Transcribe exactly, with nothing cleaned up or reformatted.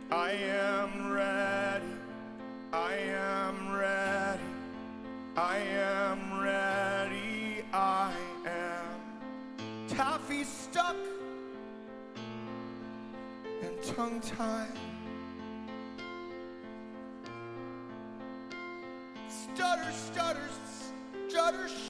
I am ready, I am ready, I am ready, I am taffy stuck and tongue-tied, stutter, stutter, stutter.